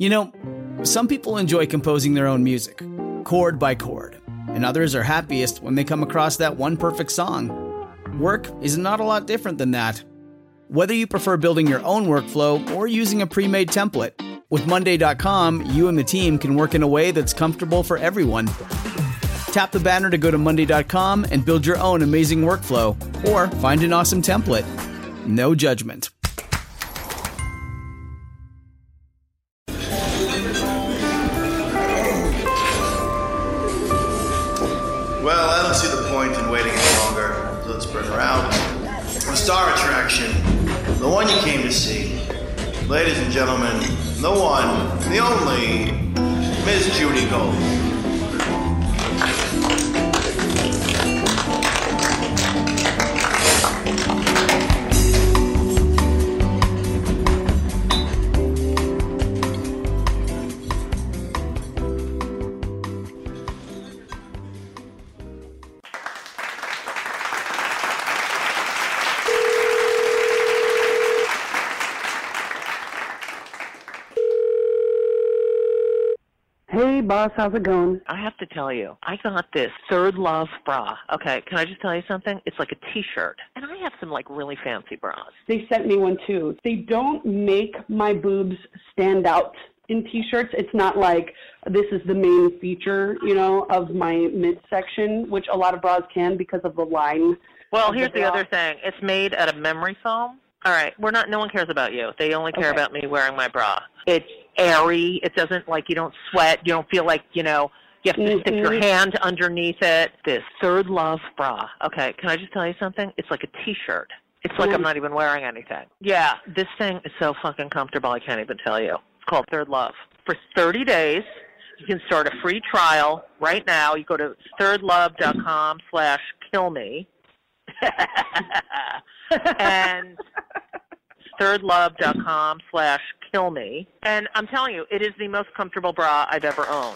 You know, some people enjoy composing their own music, chord by chord, and others are happiest when they come across that one perfect song. Work is not a lot different than that. Whether you prefer building your own workflow or using a pre-made template, with Monday.com, you and the team can work in a way that's comfortable for everyone. Tap the banner to go to Monday.com and build your own amazing workflow, or find an awesome template. No judgment. Well, I don't see the point in waiting any longer. So let's bring her out. The star attraction, the one you came to see. Ladies and gentlemen, the one, the only, Miss Judy Gold. Hey, boss, how's it going? I have to tell you, I got this Third Love bra. Okay, can I just tell you something? It's like a T-shirt. And I have some, like, really fancy bras. They sent me one, too. They don't make my boobs stand out in T-shirts. It's not like this is the main feature, you know, of my midsection, which a lot of bras can because of the line. Well, here's the other thing. It's made out of memory foam. All right, no one cares about you. They only care about me wearing my bra. It's airy. It doesn't, like, you don't sweat. You don't feel like, you know, you have to stick your hand underneath it. This Third Love bra. Okay, can I just tell you something? It's like a T-shirt. It's like I'm not even wearing anything. Yeah, this thing is so fucking comfortable, I can't even tell you. It's called Third Love. For 30 days, you can start a free trial right now. You go to thirdlove.com/killme. And thirdlove.com/killme. And I'm telling you, it is the most comfortable bra I've ever owned.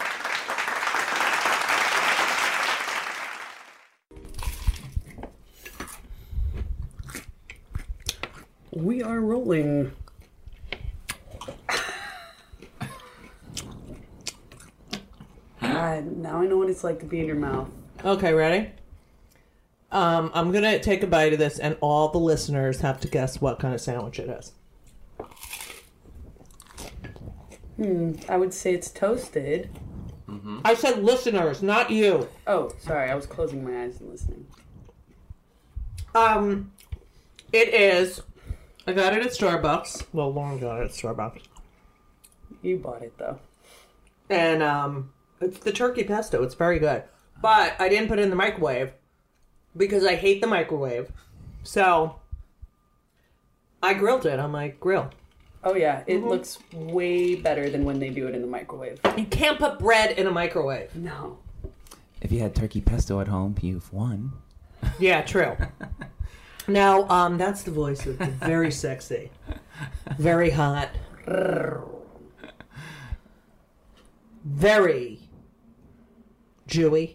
We are rolling. God, now I know what it's like to be in your mouth. Okay, ready? I'm going to take a bite of this, and all the listeners have to guess what kind of sandwich it is. I would say it's toasted. Mm-hmm. I said listeners, not you. Oh, sorry. I was closing my eyes and listening. It is. I got it at Starbucks. Well, Lauren got it at Starbucks. You bought it, though. And it's the turkey pesto. It's very good. But I didn't put it in the microwave because I hate the microwave. So I grilled it on my grill. Oh, yeah. It looks way better than when they do it in the microwave. You can't put bread in a microwave. No. If you had turkey pesto at home, you've won. Yeah, true. Now, that's the voice of the very sexy, very hot, very Jewy,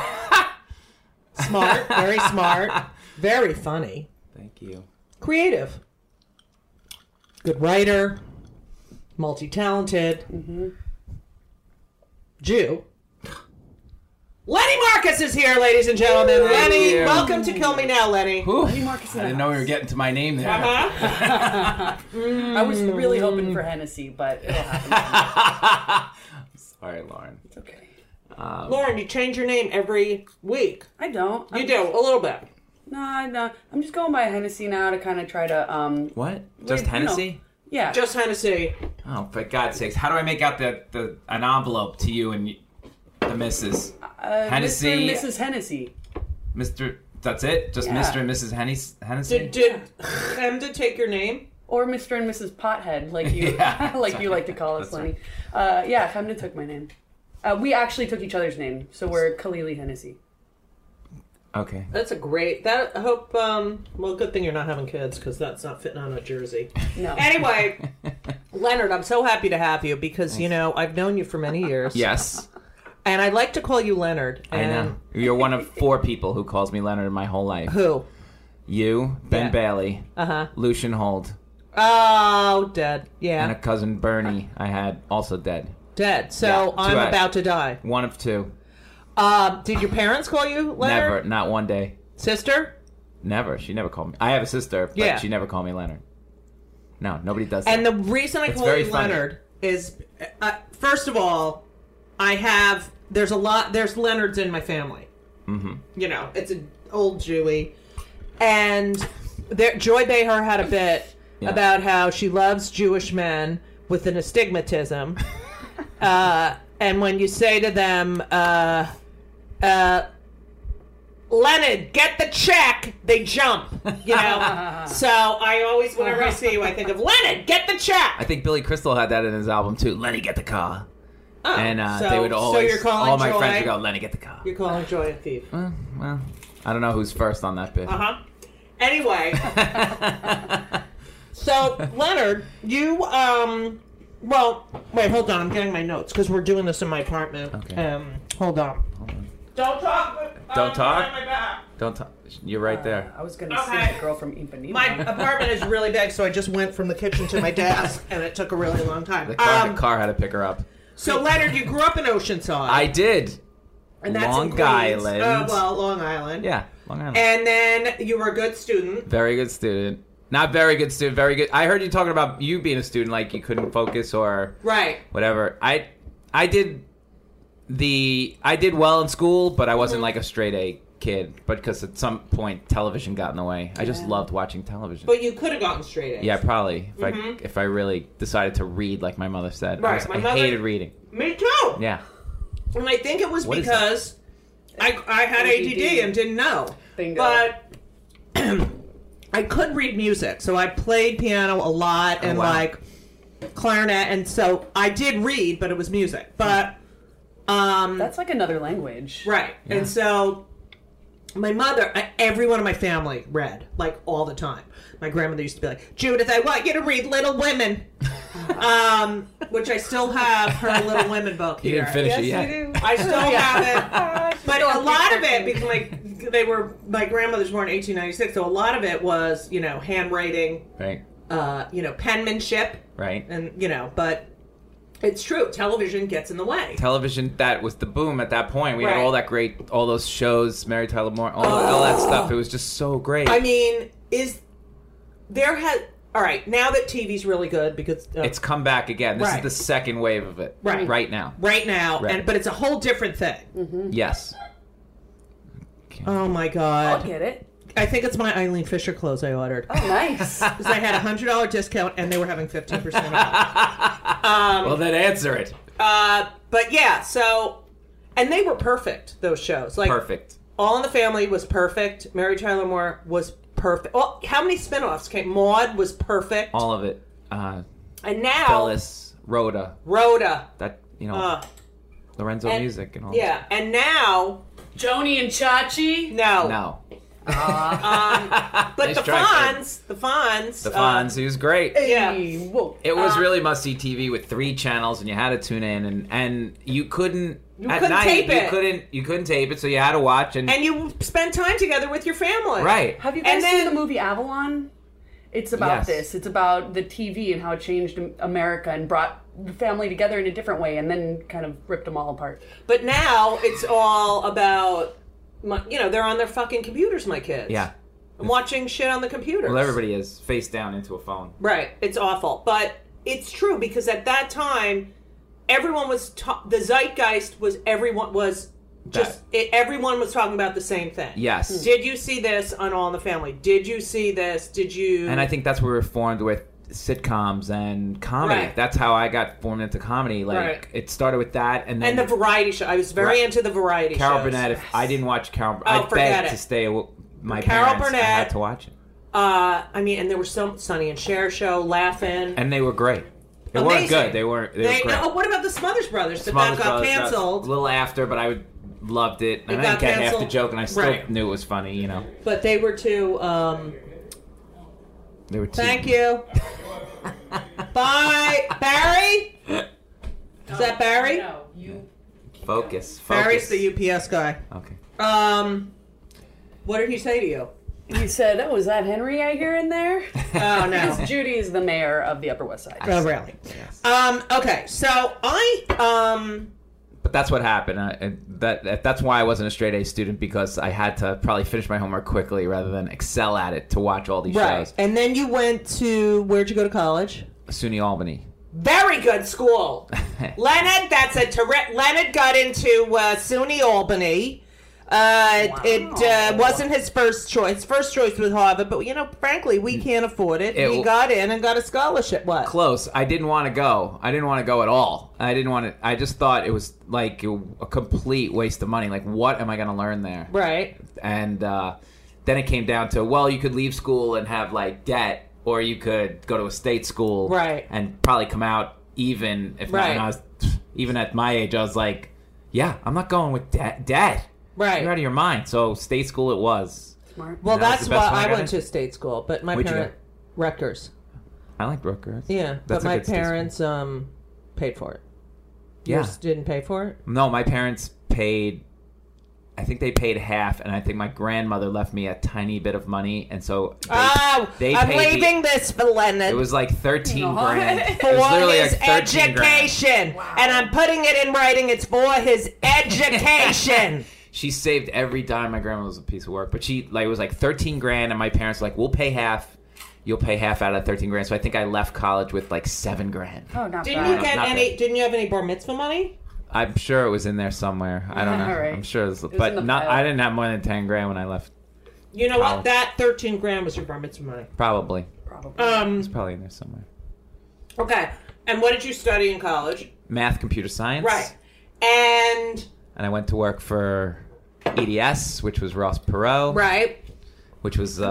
smart, very smart, very funny. Thank you. Creative. Good writer, multi-talented, Jew. Lenny Marcus is here, ladies and gentlemen. Lenny, welcome to Kill Me Now, Lenny. Lenny Marcus. I didn't know we were getting to my name there. I was really hoping for Hennessy, but it'll happen. Sorry, Lauren. It's okay. Lauren, you change your name every week. I don't. You do, a little bit. No. I'm just going by Hennessy now to kind of try to, What? Just Hennessy? Yeah. Just Hennessy. Oh, for God's sakes. How do I make out an envelope to you and the missus? Hennessy? Mr. and Mrs. Hennessy. Mr. That's it? Just Yeah. Mr. and Mrs. Hennessy? Did Hemda take your name? Or Mr. and Mrs. Pothead, like you you like to call us, Lenny. Yeah, Femda took my name. We actually took each other's name, so we're Khalili Hennessy. Okay. That's a great... I hope... well, good thing you're not having kids, because that's not fitting on a jersey. No. Anyway, Leonard, I'm so happy to have you, because, you know, I've known you for many years. Yes. And I'd like to call you Leonard. I know. You're one of 4 people who calls me Leonard my whole life. Who? You, Ben Bailey, Lucian Hold, Oh, dead. Yeah. And a cousin Bernie I had also dead. Dead. So Yeah, I'm two about to die. One of two. Did your parents call you Leonard? Never. Not one day. Sister? Never. She never called me. I have a sister, but Yeah. she never called me Leonard. No, nobody does that. And the reason I It's call very you funny. Leonard is, first of all, there's Leonards in my family. Mm-hmm. You know, it's an old Jewy. And Joy Behar had a bit about how she loves Jewish men with an astigmatism. And when you say to them, Leonard, get the check, they jump, you know? So I always, whenever I see you, I think of, Leonard, get the check! I think Billy Crystal had that in his album too. Lenny, get the car. Oh, And so- they would always, you're calling all my Joy- friends would go, Lenny, get the car. You're calling Joy a thief. Well, I don't know who's first on that bit. Uh-huh. Anyway. So, Leonard, you, well, wait, hold on. I'm getting my notes because we're doing this in my apartment. Okay. Hold on. Don't talk. Don't talk? behind my back. Don't talk. You're right there. I was going to Okay. say the girl from Ipanema. My apartment is really big, so I just went from the kitchen to my desk, and it took a really long time. The car had to pick her up. So, Leonard, you grew up in Oceanside. I did. and that's in Long Queens. Island. Long Island. Yeah, Long Island. And then you were a good student. Very good student. Not very good student. Very good. I heard you talking about you being a student, like you couldn't focus or Right. whatever. I did well in school, but I wasn't like a straight A kid. But because at some point television got in the way. I just loved watching television. But you could have gotten straight A's. Yeah, probably. If I really decided to read, like my mother said, Right, my I mother- hated reading. Me too. Yeah. And I think it was What is because I had ADD and didn't know. Bingo. But I could read music, so I played piano a lot and wow. like clarinet, and so I did read, but it was music. But That's like another language. right, and so my mother, every one of my family read like all the time. My grandmother used to be like, Judith, I want you to read Little Women. Which I still have her Little Women book You here. didn't finish it Yes, yet. you do. I still have it. But still a lot of keep it, because my grandmother's born in 1896, so a lot of it was, handwriting, Right. penmanship, Right. and, but it's true. Television gets in the way. Television, that was the boom at that point. We Right. had all those shows, Mary Tyler Moore, all that stuff. It was just so great. I mean, all right, now that TV's really good because It's come back again. This Right. is the second wave of it. Right. Right now. right now, Right. but it's a whole different thing. Yes. Oh my I'll God. get it. I think it's my Eileen Fisher clothes I ordered. Oh, nice. Because I had a $100 discount and they were having 15% off. Well, then answer it. But yeah, so, and they were perfect, those shows. Like, Perfect. All in the Family was perfect. Mary Tyler Moore was perfect. Well, how many spin-offs came? Maude was perfect. All of it. And now, Phyllis, Rhoda. Rhoda. That, Uh, Lorenzo and- Music and all yeah, and now, Joni and Chachi. no. that. No. But Nice the try, Fonz, The Fonz, he was great. yeah. Whoa. It was really must-see TV with 3 channels, and you had to tune in, and you couldn't. At couldn't night, tape it. You couldn't tape it, so you had to watch and And you spend time together with your family. right. Have you And guys seen then- the movie Avalon? It's about Yes. this. It's about the TV and how it changed America and brought the family together in a different way, and then kind of ripped them all apart. But now it's all about, they're on their fucking computers, my kids. Yeah. I'm watching shit on the computers. Well, everybody is face down into a phone. Right. It's awful. But it's true because at that time, everyone was, the zeitgeist was, everyone was just, everyone was talking about the same thing. Yes. Did you see this on All in the Family? Did you see this? Did you? And I think that's where we're formed with sitcoms and comedy. Right. That's how I got formed into comedy. Like Right. it started with that, and then And the variety show. I was very Right. into the variety Carol shows. Burnett. If I didn't watch Carol, Oh, I forget begged it. to stay. My Carol parents, I Burnett. had to watch it, And there was some Sonny and Cher show, Laughing. and they were great. They weren't Amazing. good. They weren't. They were great. Oh, what about the Smothers Brothers? Smothers that got Brothers, canceled. a little after, but I loved it. And I got didn't get half the canceled. joke, and I still Right. knew it was funny. But they were too. They were too. Thank you. Bye, Barry. Is that Barry? No, you. Focus. Barry's the UPS guy. Okay. What did he say to you? He said, "Oh, is that Henry I hear in there?" Oh, no. Because Judy is the mayor of the Upper West Side. Oh, really? Yes. Okay, so But that's what happened. That's why I wasn't a straight A student, because I had to probably finish my homework quickly rather than excel at it to watch all these shows. And then you went to, where'd you go to college? SUNY Albany. Very good school. Leonard, Leonard got into SUNY Albany. It wasn't his first choice. First choice was Harvard, but frankly, we can't afford it. He got in and got a scholarship. What? Close. I didn't want to go. I didn't want to go at all. I just thought it was like a complete waste of money. Like, what am I going to learn there? Right. And then it came down to, well, you could leave school and have like debt, or you could go to a state school, right, and probably come out even. If not, and I was, even at my age, I was like, yeah, I'm not going with debt. Right. You're out of your mind. So state school it was. Smart. Well, that's why I went to state school, but my parents, Rutgers. I like Rutgers. Yeah, but my parents paid for it. Yeah. Yours didn't pay for it? No, my parents paid. I think they paid half, and I think my grandmother left me a tiny bit of money, and so I'm leaving this for Leonard. It was like 13 grand. For his education. Wow. And I'm putting it in writing. It's for his education. She saved every dime. My grandma was a piece of work, but it was like 13 grand, and my parents were like, we'll pay half. You'll pay half out of 13 grand. So I think I left college with like 7 grand. Oh, not Didn't bad. you get any? Didn't you have any bar mitzvah money? I'm sure it was in there somewhere. I don't know. Right. I'm sure, but not. I didn't have more than 10 grand when I left. You know what? That 13 grand was your bar mitzvah money. Probably. It's probably in there somewhere. Okay. And what did you study in college? Math, computer science. Right. And I went to work for EDS, which was Ross Perot. Right. Which was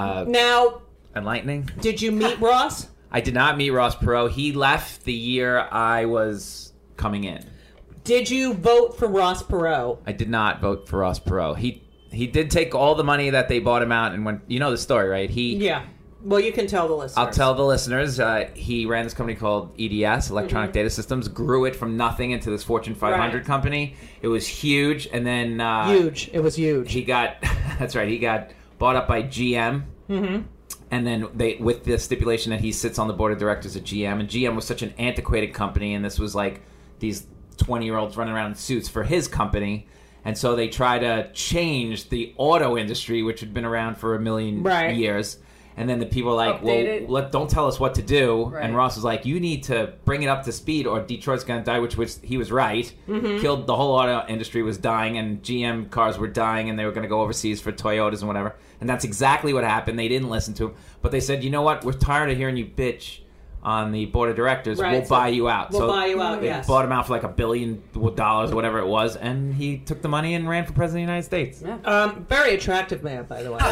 now enlightening. Did you meet Ross? I did not meet Ross Perot. He left the year I was coming in. Did you vote for Ross Perot? I did not vote for Ross Perot. He did take all the money that they bought him out, and when you know the story, right? Yeah. Well, you can tell the listeners. I'll tell the listeners. He ran this company called EDS, Electronic Data Systems, grew it from nothing into this Fortune 500 company. It was huge, and then huge. It was huge. He got that's right. He got bought up by GM. Mm-hmm. And then with the stipulation that he sits on the board of directors at GM, and GM was such an antiquated company, and this was like these 20-year-olds running around in suits for his company, and so they try to change the auto industry, which had been around for a million years. And then the people are like, don't tell us what to do. Right. And Ross was like, you need to bring it up to speed or Detroit's going to die, which he was right. Mm-hmm. Killed the whole auto industry was dying, and GM cars were dying, and they were going to go overseas for Toyotas and whatever. And that's exactly what happened. They didn't listen to him. But they said, you know what? We're tired of hearing you bitch on the board of directors. Right. We'll buy you out. We'll buy you out, yes. They bought him out for like $1 billion, whatever it was, and he took the money and ran for president of the United States. Yeah. Very attractive man, by the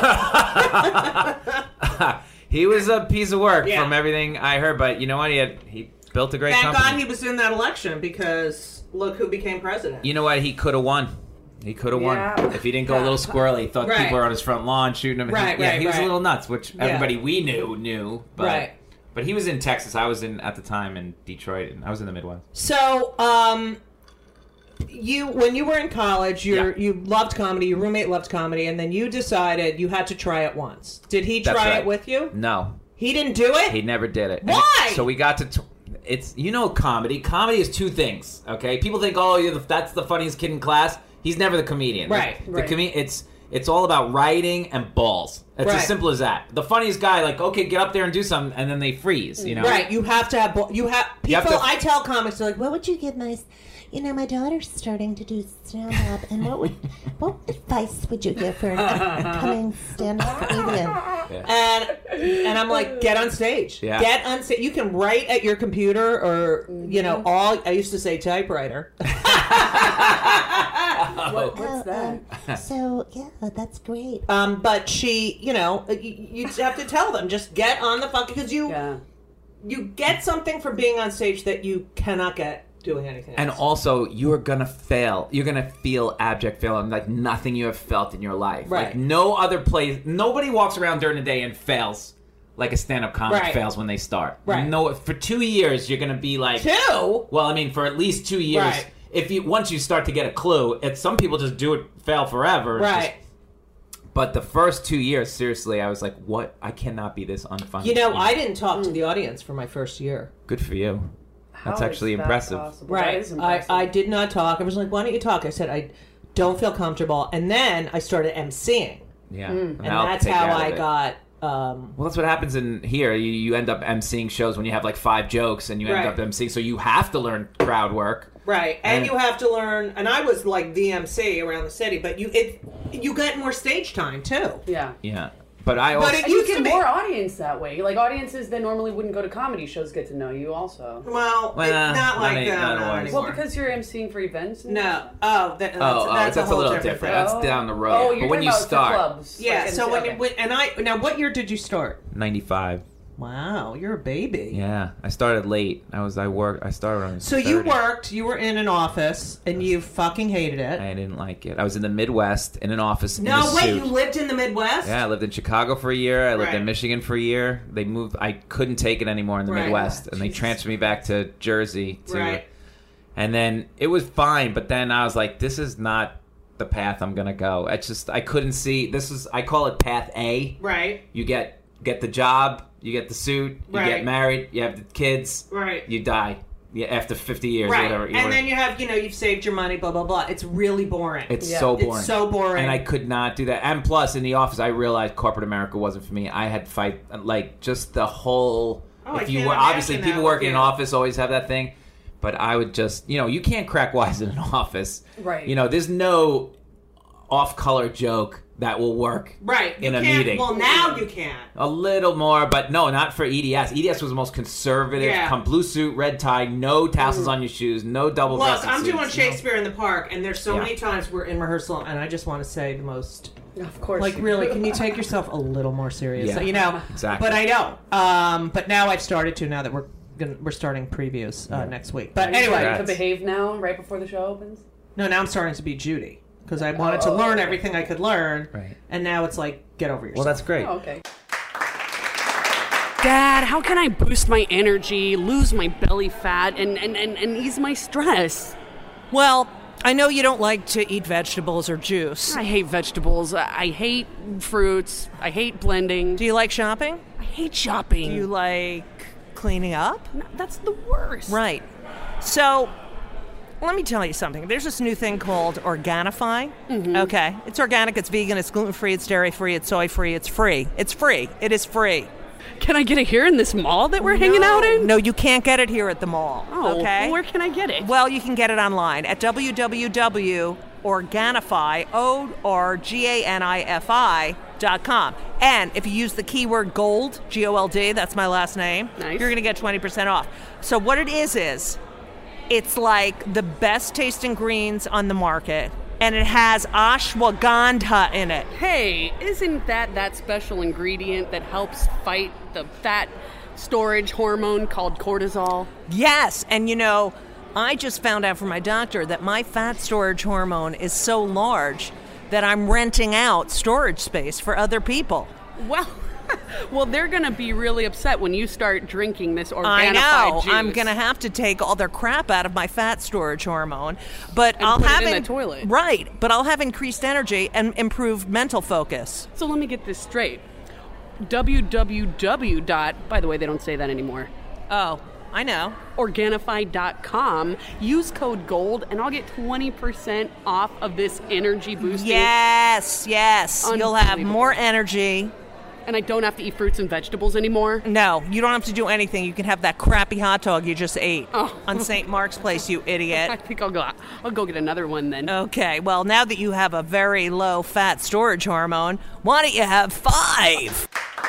way. He was a piece of work from everything I heard, but you know what? He built a great company. Thank God he was in that election, because look who became president. You know what? He could have won. He could have won if he didn't go a little squirrely. He thought people were on his front lawn shooting him. He was a little nuts, which everybody we knew. But, but he was in Texas. I was at the time in Detroit, and I was in the Midwest. So, when you were in college, you loved comedy. Your roommate loved comedy, and then you decided you had to try it once. Did he try it with you? No, he didn't do it. He never did it. Why? So we got to. It's comedy. Comedy is two things. Okay, people think, that's the funniest kid in class. He's never the comedian. Right. It's all about writing and balls. It's as simple as that. The funniest guy, like, okay, get up there and do something, and then they freeze. You know. Right. You have to have. I tell comics, they're like, "What would you give my?" My daughter's starting to do stand-up, and what advice would you give for an upcoming stand-up comedian? Yeah. And I'm like, get on stage. Yeah. Get on stage. You can write at your computer, or I used to say typewriter. What's that? That's great. But she, you have to tell them, just get on the fucking, because you get something from being on stage that you cannot get doing anything else. And also, you're gonna fail. You're gonna feel abject failure, like nothing you have felt in your life. Right. Like no other place. Nobody walks around during the day and fails like a stand-up comic fails when they start. Right. No, for 2 years you're gonna be like 2. Well, I mean, for at least 2 years. Right. Once you start to get a clue, some people just do it, fail forever. Right. But the first 2 years, seriously, I was like, what? I cannot be this unfunny. You know, I didn't talk to the audience for my first year. Good for you. That's How actually is that impressive. possible? Right. That is impressive. I did not talk. I was like, why don't you talk? I said, I don't feel comfortable. And then I started emceeing. Yeah. And that's how I got... Well, that's what happens in here. You end up emceeing shows when you have like 5 jokes and you end up emceeing. So you have to learn crowd work. Right. And you have to learn... And I was like the MC around the city, but you get more stage time, too. Yeah. Yeah. But I also... And you get more audience that way. Like, audiences that normally wouldn't go to comedy shows get to know you also. Well, not like that anymore. Well, because you're emceeing for events? And No. stuff? That's a little different different. thing. That's down the road. Oh, you're but when talking you about start... clubs. Yeah, Like, so okay. now what year did you start? 95. Wow, you're a baby. Yeah. I started late. I started around So 30. you were in an office, and you fucking hated it. I didn't like it. I was in the Midwest in an office in a No, wait, suit. you lived in the Midwest? Yeah, I lived in Chicago for a year. I lived Right. in Michigan for a year. They moved. I couldn't take it anymore in the Right. Midwest, and they transferred me back to Jersey. Right. And then it was fine, but then I was like, this is not the path I'm gonna go. I couldn't see. I call it path A. Right. You get the job, you get the suit, you Right. get married, you have the kids, Right. you die. Yeah, after 50 years, Right. or whatever. And then you have, you've saved your money, blah, blah, blah. It's really boring. It's so boring. It's so boring. And I could not do that. And plus, in the office, I realized corporate America wasn't for me. I had to fight, like, just the whole... I if you can't were obviously imagine people that working in with an you. office always have that thing, but I would just, you can't crack wise in an office. Right. There's no off-color joke that will work Right. in You a can't- meeting. Well, now you can. A little more, but no, not for EDS. EDS was the most conservative. Yeah. Come blue suit, red tie, no tassels on your shoes, no double Look, breasted I'm suits. doing Shakespeare in the Park, and there's so Yeah. many times we're in rehearsal, and I just want to say the most... Of course. Like, really, can you take yourself a little more seriously? Yeah. Exactly. But I don't. But now I've started to, now that we're starting previews next week. But Are you anyway... starting to Congrats. behave now, right before the show opens? No, now I'm starting to be Judy. Because I wanted to learn everything I could learn. Right. And now it's like, get over yourself. Well, that's great. Oh, okay. Dad, how can I boost my energy, lose my belly fat, and ease my stress? Well, I know you don't like to eat vegetables or juice. I hate vegetables. I hate fruits. I hate blending. Do you like shopping? I hate shopping. Do you like cleaning up? No, that's the worst. Right. So, let me tell you something. There's this new thing called Organifi. Okay. It's organic, it's vegan, it's gluten-free, it's dairy-free, it's soy-free, it's free. It's free. It is free. Can I get it here in this mall that we're hanging out in? No, you can't get it here at the mall. Oh, okay. well, where can I get it? Well, you can get it online at www.organifi.com. And if you use the keyword GOLD, G-O-L-D, that's my last name, Nice. you're going to get 20% off. So what it is it's like the best tasting greens on the market, and it has ashwagandha in it. Hey, isn't that special ingredient that helps fight the fat storage hormone called cortisol? Yes, and I just found out from my doctor that my fat storage hormone is so large that I'm renting out storage space for other people. Well, they're going to be really upset when you start drinking this I Organifi know. juice. I'm going to have to take all their crap out of my fat storage hormone, but And I'll put it have in the toilet. Right, but I'll have increased energy and improved mental focus. So let me get this straight. www. By the way, they don't say that anymore. Oh, I know. Organifi.com. Use code GOLD, and I'll get 20% off of this energy boosting. Yes. You'll have Unbelievable. more energy. And I don't have to eat fruits and vegetables anymore. No, you don't have to do anything. You can have that crappy hot dog you just ate Oh. on St. Mark's Place, you I idiot. think I'll go get another one then. Okay, well, now that you have a very low fat storage hormone, why don't you have 5?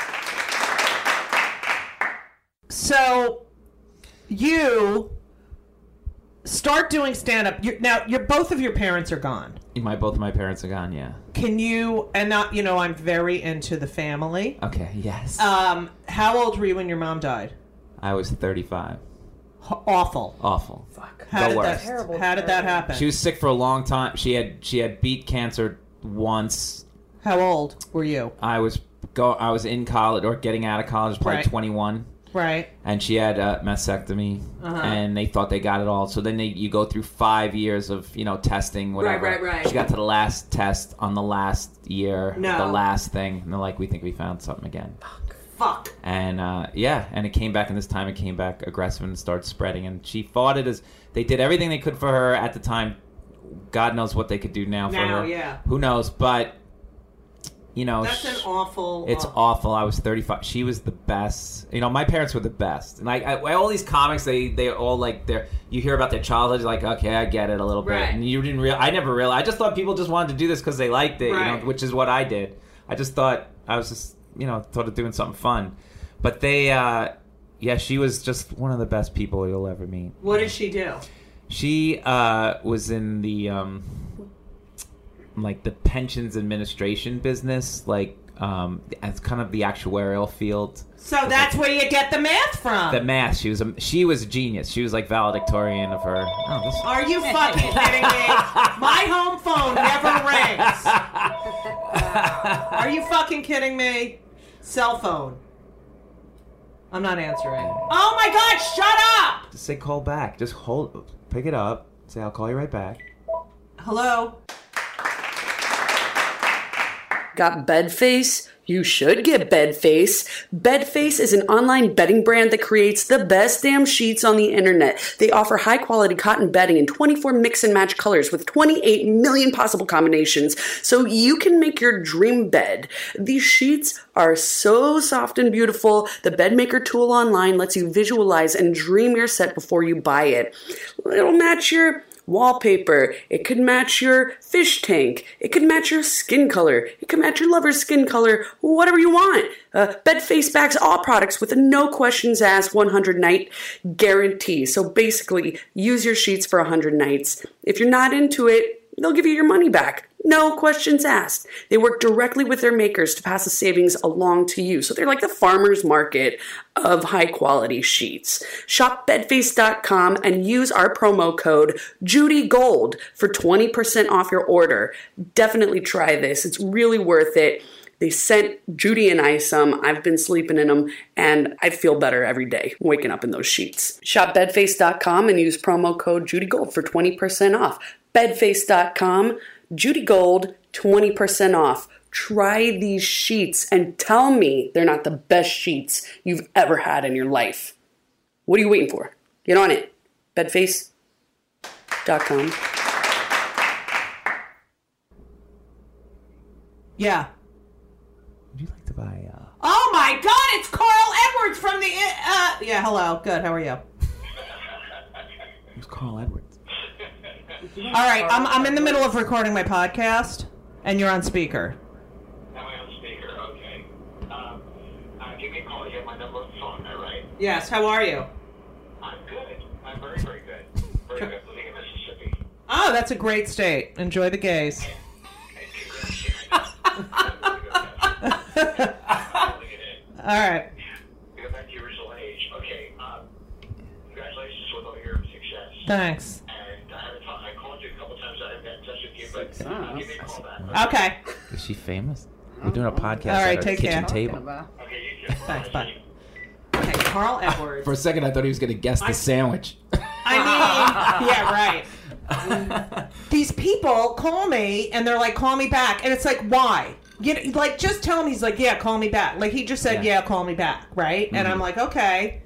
So, you start doing stand-up. Now, both of your parents are gone. Both of my parents are gone, yeah. Can you, and not, I'm very into the family. Okay, yes. How old were you when your mom died? I was 35. Awful. Awful. Fuck. How did worst. that happen? She was sick for a long time. She had beat cancer once. How old were you? I was in college or getting out of college, probably Right. 21. Right. And she had a mastectomy, and they thought they got it all. So then you go through 5 years of, testing, whatever. Right. She got to the last test on the last year, No. the last thing, and they're like, we think we found something again. Fuck. And, and it came back, and this time it came back aggressive and started spreading. And she fought it as, they did everything they could for her at the time. God knows what they could do now for her. Yeah. Who knows? But... that's an awful. It's awful. I was 35. She was the best. My parents were the best. And all these comics, they all like you hear about their childhood, you're like, okay, I get it a little bit. Right. And you didn't I never realized. I just thought people just wanted to do this because they liked it, Right. which is what I did. I just thought I was just, thought of doing something fun. But she was just one of the best people you'll ever meet. What did she do? She was in the like the pensions administration business, as kind of the actuarial field. So that's where you get the math from. The math. She was a genius. She was like valedictorian of her. Are you fucking kidding me? My home phone never rings. Are you fucking kidding me? Cell phone. I'm not answering. Oh my God! Shut up! Just say call back. Just pick it up. Say I'll call you right back. Hello. Got Bedface? You should get Bedface. Bedface is an online bedding brand that creates the best damn sheets on the internet. They offer high quality cotton bedding in 24 mix and match colors with 28 million possible combinations so you can make your dream bed. These sheets are so soft and beautiful. The Bedmaker tool online lets you visualize and dream your set before you buy it. It'll match your wallpaper. It could match your fish tank. It could match your skin color. It could match your lover's skin color. Whatever you want. Bedface backs all products with a no questions asked 100 night guarantee. So basically, use your sheets for 100 nights. If you're not into it, they'll give you your money back. No questions asked. They work directly with their makers to pass the savings along to you. So they're like the farmer's market of high quality sheets. Shop bedface.com and use our promo code JudyGold for 20% off your order. Definitely try this. It's really worth it. They sent Judy and I some. I've been sleeping in them, and I feel better every day waking up in those sheets. Shop bedface.com and use promo code JudyGold for 20% off. Bedface.com, Judy Gold, 20% off. Try these sheets and tell me they're not the best sheets you've ever had in your life. What are you waiting for? Get on it. Bedface.com. Yeah. Would you like to buy Oh my God! It's Carl Edwards from the. Yeah. Hello. Good. How are you? Who's Carl Edwards? All right. I'm in the middle of recording my podcast, and you're on speaker. Am I on speaker? Okay. Give me a call. You have my number on the phone, right? Yes. How are you? I'm good. I'm very, very good. Very good. Living in Mississippi. Oh, that's a great state. Enjoy the gays. All right. We go back to your original age. Okay. Congratulations with all your success. Thanks. And I called you a couple times. I haven't got in touch with you, but give me a call back. Okay. Is she famous? We're doing a podcast All right, at our take kitchen care. table. Okay, you too. Thanks. Bye. Okay. Carl Edwards. For a second, I thought he was going to guess the sandwich. I mean, yeah, right. These people call me and they're like, call me back. And it's like, why? Just tell him. He's like, yeah, call me back. Like, he just said, yeah, call me back, right? Mm-hmm. And I'm like, okay.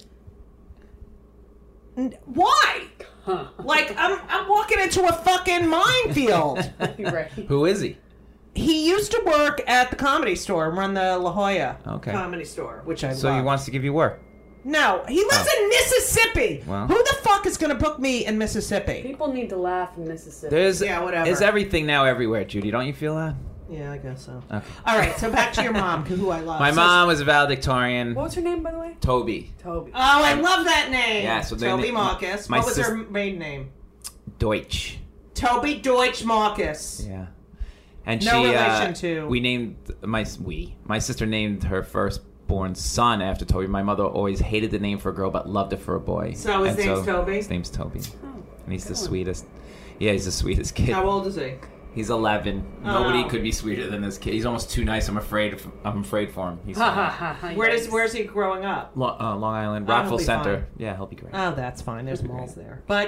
Why? Like, I'm walking into a fucking minefield. Right. Who is he? He used to work at the Comedy Store and run the La Jolla Comedy Store, which I love. So he wants to give you work? No, he lives in Mississippi. Well. Who the fuck is going to book me in Mississippi? People need to laugh in Mississippi. Whatever. There's everything now everywhere, Judy. Don't you feel that? Yeah, I guess so. Okay. All right, so back to your mom, who I love. My mom was a valedictorian. What was her name, by the way? Toby. Toby. Oh, I love that name. Yeah, so Toby Marcus. my What was sis- her maiden name? Deutsch. Toby Deutsch Marcus. Yeah. And No she, relation to- we named my sister named her firstborn son after Toby. My mother always hated the name for a girl but loved it for a boy. So his name's Toby? His name's Toby. And he's the sweetest. Yeah, he's the sweetest kid. How old is he? He's 11. Nobody could be sweeter than this kid. He's almost too nice. I'm afraid for him. He's Where's he growing up? Long Island, he'll Rockville be Center. fine. Yeah, he'll be great. Oh, that's fine. There's malls there. But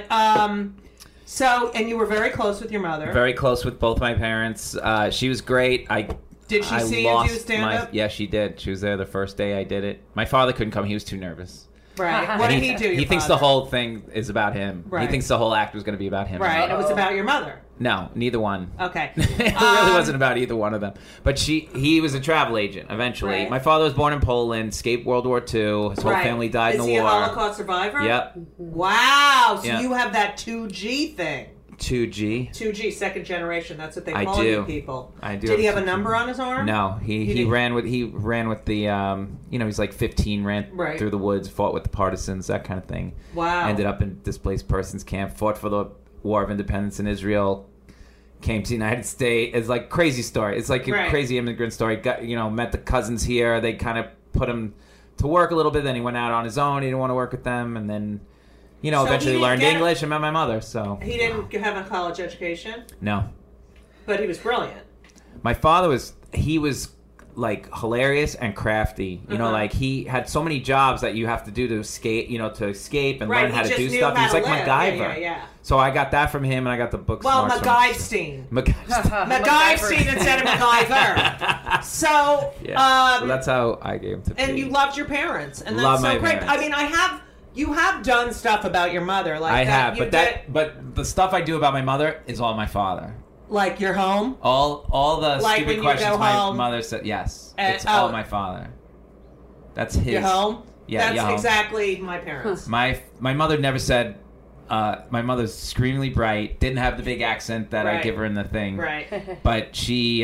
so, and you were very close with your mother. Very close with both my parents. She was great. Did she see you do stand-up? Yeah, she did. She was there the first day I did it. My father couldn't come. He was too nervous. Right. What did he do? He thinks the whole thing is about him. Right. He thinks the whole act was going to be about him. Right. It was about your mother. No, neither one. Okay. It really wasn't about either one of them. But he was a travel agent eventually. Right. My father was born in Poland, escaped World War II. His whole family died in the war. Is he a Holocaust survivor? Yep. Wow. So Yeah. you have that 2G thing. 2G. 2G, second generation. That's what they I call do. you people. I do. Did he have a number on his arm? No, he ran with the he's like 15, ran Right. through the woods, fought with the partisans, that kind of thing. Wow. Ended up in displaced persons camp, fought for the War of Independence in Israel, came to the United States. It's like crazy story. It's like a Right. crazy immigrant story. Got met the cousins here. They kind of put him to work a little bit. Then he went out on his own. He didn't want to work with them, and then So eventually he learned didn't get- English and met my mother. So He didn't have a college education, no. but he was brilliant. My father was like hilarious and crafty. Like he had so many jobs that you have to do to escape, and Right, learn how he to just do knew stuff. how He's to like live. MacGyver. Yeah. So I got that from him, and I got the book. Well, smarts MacGyverstein. from MacGyverstein instead of MacGyver. So, yeah. So that's how I gave him to. and be. you loved your parents, and that's Love so my great. parents. I mean, you have done stuff about your mother, like I that. have, You but the stuff I do about my mother is all my father. like your home. All the Like stupid when you questions go my home- mother said. Yes, And- it's all my father. That's his. Your home. Yeah, that's your home. exactly my parents. My mother never said. My mother's extremely bright. Didn't have the big accent that I Right. give her in the thing. Right. But she.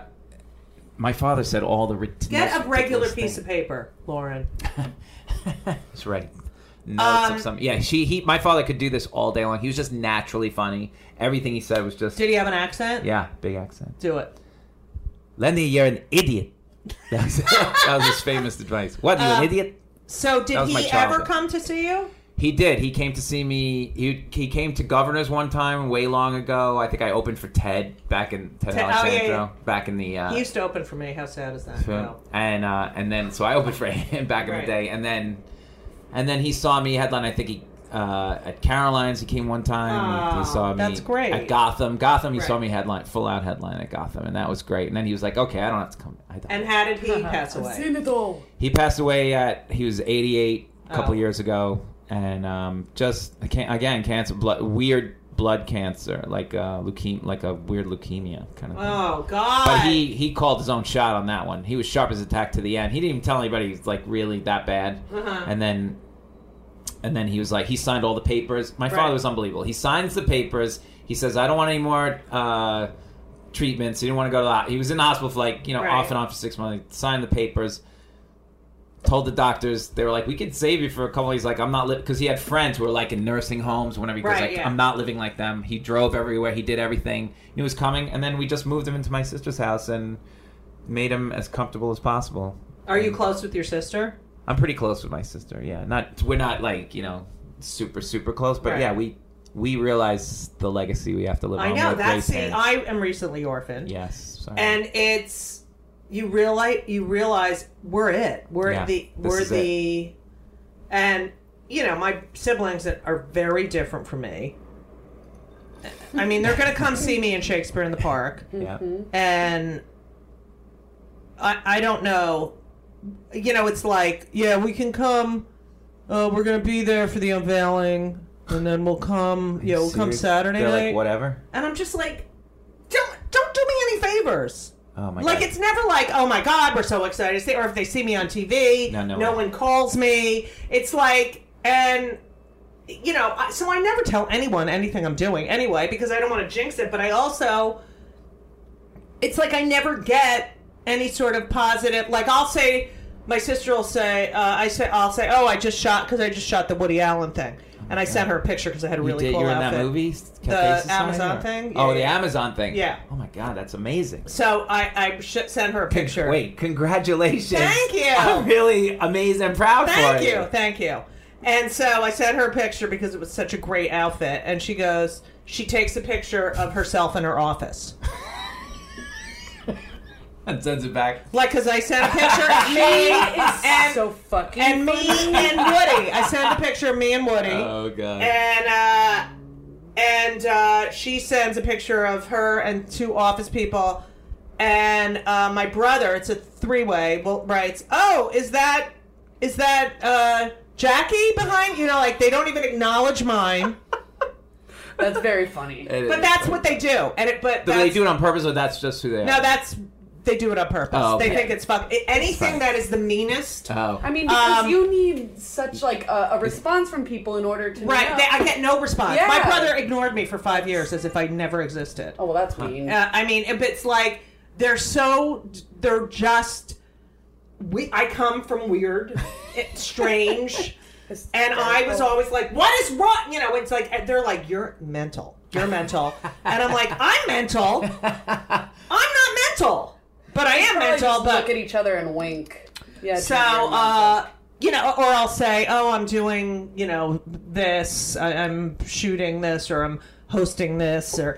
My father said all the. Get a regular piece of paper, Lauren. It's ready. Notes of some. Yeah, my father could do this all day long. He was just naturally funny. Everything he said was just. Did he have an accent? Yeah, big accent. Do it. Lenny, you're an idiot. That was his famous advice. What, you an idiot? So did That was my he ever childhood. come to see you? He did. He came to see me. He came to Governor's one time way long ago. I think I opened for Ted back in Ted Alexandro back in the. He used to open for me. How sad is that? No. And then so I opened for him back in Right. the day, and then he saw me headline. I think he at Caroline's. He came one time. He saw me. That's great. At Gotham. He Right. saw me headline, full out headline at Gotham, and that was great. And then he was like, "Okay, I don't have to come." I don't. And how did he pass away? He passed away he was 88 a couple Oh. years ago, and cancer, weird blood cancer, like leukemia, like a weird leukemia kind of thing. Oh God! But he called his own shot on that one. He was sharp as a tack to the end. He didn't even tell anybody he was like really that bad. And then he was like, he signed all the papers. My father was unbelievable. He signs the papers. He says, I don't want any more treatments. He didn't want to go to the. He was in the hospital for like off and on for 6 months. He signed the papers. Told the doctors, they were like, we could save you for a couple. He's like, I'm not because he had friends who were like in nursing homes. Whenever he goes, like, I'm not living like them. He drove everywhere. He did everything. He was coming, and then we just moved him into my sister's house and made him as comfortable as possible. Are you close with your sister? I'm pretty close with my sister. Yeah, we're not like super super close, but yeah, we realize the legacy we have to live on. I know. We're That's great parents. I am recently orphaned. Yes, sorry. And it's. You realize we're it. We're the and my siblings are very different from me. I mean, they're going to come see me in Shakespeare in the Park. Yeah. And I don't know. It's like, yeah, we can come. We're going to be there for the unveiling, and then we'll come. Yeah, we'll come Saturday They're night. like, whatever. And I'm just like, don't do me any favors. Oh my God. God. It's never like, oh my God, we're so excited to see, or if they see me on TV, no one calls me. It's like, and so I never tell anyone anything I'm doing anyway because I don't want to jinx it. But I also, it's like I never get any sort of positive. Like I'll say, my sister will say, I'll say, oh, I just shot the Woody Allen thing. And I sent her a picture because I had a really cool You're outfit. in that movie? The Amazon thing? Oh, Yeah, the yeah. Amazon thing. Yeah. Oh my God, that's amazing. So I sent her a picture. Wait, congratulations. Thank you. I'm really amazed and proud for you. Thank you. And so I sent her a picture because it was such a great outfit. And she goes, she takes a picture of herself in her office. And sends it back. Like, because I sent a picture of me and so fucking and me funny. and Woody. I sent a picture of me and Woody. Oh, God. And she sends a picture of her and 2 office people. And my brother, it's a 3-way, writes, "Oh, is that Jackie behind?" You know, like they don't even acknowledge mine. That's very funny. But that's what they do. And do they do it on purpose, or that's just who they are? No, they do it on purpose. Oh, okay. They think it's anything that is the meanest. Oh. I mean, because you need such like a response from people in order to Right, know. I get no response. Yeah. My brother ignored me for 5 years as if I never existed. Oh, well, that's mean. I mean, it's like they're just. I come from weird, strange, and I was always like, "What is wrong?" You know, it's like they're like, "You're mental. You're mental," and I'm like, "I'm mental. I'm not mental, but I am mental." Just But look at each other and wink. Yeah. so, you know, or I'll say, "Oh, I'm doing, you know, this. I'm shooting this, or I'm hosting this, or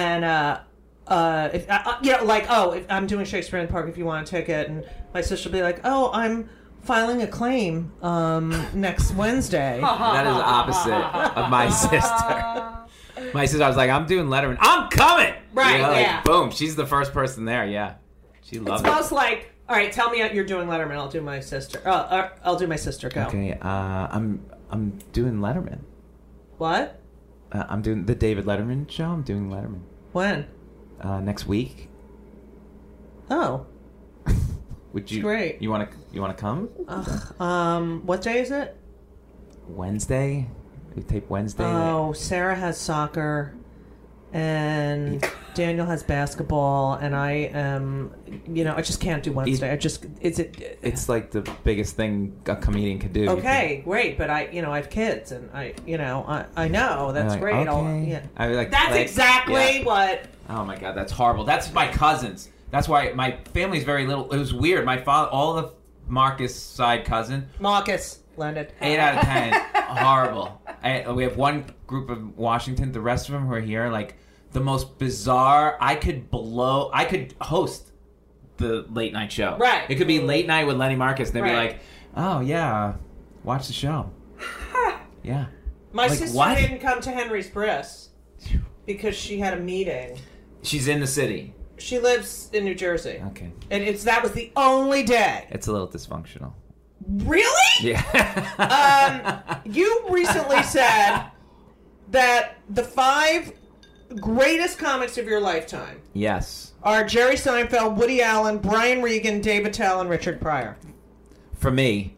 if you know, like, oh, if I'm doing Shakespeare in the Park, if you want a ticket," and my sister will be like, "Oh, I'm filing a claim next Wednesday." That is the opposite of my sister. My sister, I was like, "I'm doing Letterman. I'm coming!" Right, you know, like, yeah. Boom, she's the first person there, yeah. She loves It's it. most like, all right, tell me you're doing Letterman. I'll do my sister. I'll do my sister. Go. Okay, I'm doing Letterman. What? I'm doing the David Letterman show. I'm doing Letterman. When? Next week. Oh. Would you? Great. You want to come? What day is it? Wednesday. We tape Wednesday. Oh, Sarah has soccer, and Daniel has basketball, and I am, you know, I just can't do Wednesday. It's like the biggest thing a comedian could do. okay, great, but I have kids, and I know that's like, great. okay. That's exactly what. Oh my God, that's horrible. That's my cousins. That's why my family's very little. It was weird. My father, all the Marcus side cousin. Marcus, Leonard. 8 out of 10. Horrible. We have one group of Washington. The rest of them who are here, like the most bizarre. I could host the late night show. Right. It could be late night with Lenny Marcus, and they'd be Right. like, "Oh yeah, watch the show." Yeah. My Like, sister what? didn't come to Henry's Bris because she had a meeting. She's in the city. She lives in New Jersey. Okay. And that was the only day. It's a little dysfunctional. Really? Yeah. You recently said that the 5 greatest comics of your lifetime Yes. are Jerry Seinfeld, Woody Allen, Brian Regan, Dave Attell, and Richard Pryor. For me.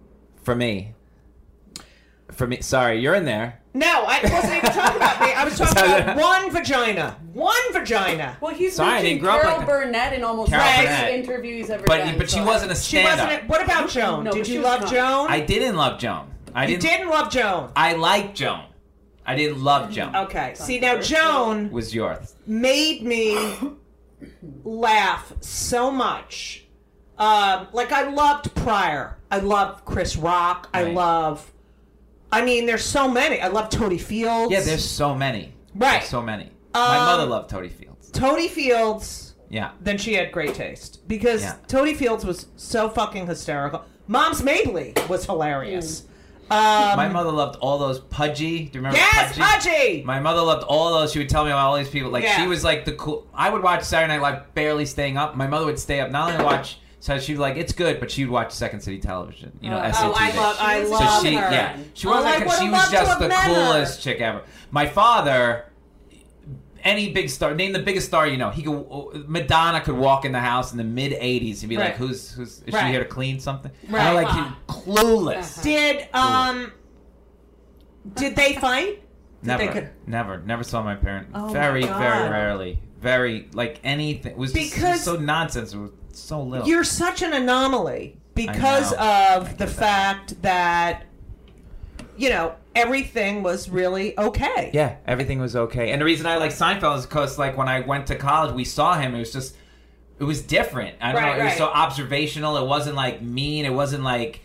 Sorry, you're in there. No, I wasn't even talking about me. I was talking about one vagina. One vagina. Well, he's Sorry, I mentioned didn't grow up Carol like that. Burnett in almost Carol every Burnett. interview he's ever done. But she so- wasn't a She stand-up. wasn't. What about Joan? No, Did but you she love was not. Joan? I didn't love Joan. You didn't love Joan. I liked Joan. I didn't love Joan. Okay. See, now Joan Was yours. made me laugh so much. Like, I loved Pryor. I loved Chris Rock. Right. I mean, there's so many. I love Toady Fields. Yeah, there's so many. Right. There's so many. My mother loved Toady Fields. Toady Fields. Yeah. Then she had great taste. Because Yeah. Toady Fields was so fucking hysterical. Mom's Mabley was hilarious. My mother loved all those Pudgy. Do you remember Yes, Pudgy! My mother loved all those. She would tell me about all these people. Like, Yeah. she was like the cool. I would watch Saturday Night Live barely staying up. My mother would stay up, not only watch. So she'd be like, it's good, but she would watch Second City Television. You know, SCTV. I So love she, her. yeah, she Oh, wasn't. I would've She was loved to just have the met her. coolest chick ever. My father, any big star, name the biggest star you know. He could. Madonna could walk in the house in the mid '80s and be like, Right. "Who's? Is she Right. here to clean something?" Right. And I'm like, clueless. Did they fight? Never saw my parents. Oh, very, my God. very rarely. Very like anything. It was Because- just so nonsense. It was so little. You're such an anomaly because of the fact that, you know, everything was really okay. Yeah, everything was okay. And the reason I like Seinfeld is because, like, when I went to college, we saw him. It was different. I don't know. It was so observational. It wasn't like mean. It wasn't like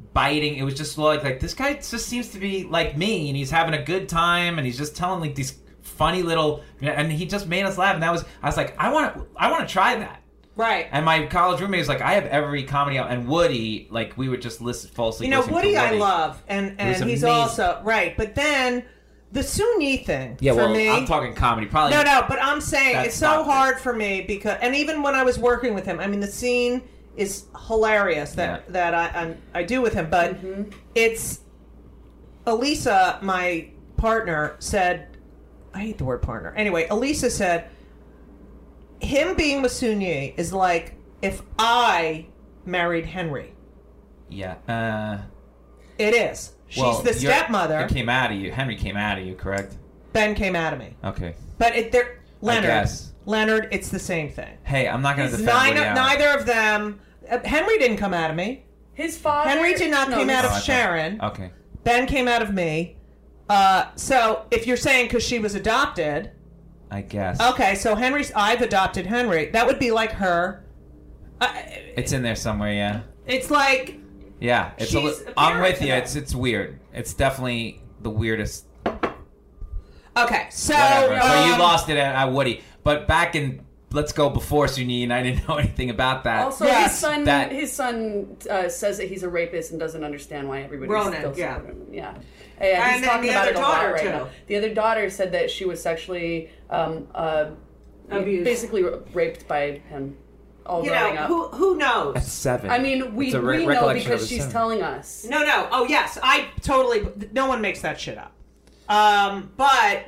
biting. It was just like this guy just seems to be like me, and he's having a good time, and he's just telling like these funny little, and he just made us laugh. And I was like, I want to try that. Right. And my college roommate was like, I have every comedy out. And Woody, like, we would just fall asleep. Woody I love, and he's amazing. also right. But then the Soon-Yi thing for me. I'm talking comedy, probably. No, but I'm saying it's so hard for me because, and even when I was working with him, I mean, the scene is hilarious that I do with him, but it's Elisa, my partner, said, I hate the word partner. Anyway, Elisa said, him being with Soon-Yi is like if I married Henry. Yeah. It is. She's the stepmother. It came out of you. Henry came out of you, correct? Ben came out of me. Okay. But Leonard. I guess. Leonard, it's the same thing. Hey, I'm not going to defend Woody Allen. Neither of them. Henry didn't come out of me. His father. Henry did not come out of Sharon. Okay. Ben came out of me. So if you're saying because she was adopted, I guess. Okay, so I've adopted Henry. That would be like her. It's in there somewhere, yeah. It's like. Yeah, I'm with you. It's weird. It's definitely the weirdest. Okay, so whatever. So you lost it at Woody, but back in. Let's go before Soon-Yi, and I didn't know anything about that. Also, his son says that he's a rapist and doesn't understand why everybody's still supporting him. Yeah. And he's talking about it a lot right now. The other daughter said that she was sexually basically raped by him all growing up. Who knows? At 7. I mean, we know because she's telling us. No. Oh, yes. No one makes that shit up. But...